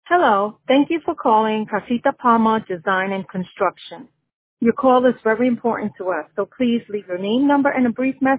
Hello. Thank you for calling Casita Palma Design and Construction. Your call is very important to us, so please leave your name, number, and a brief message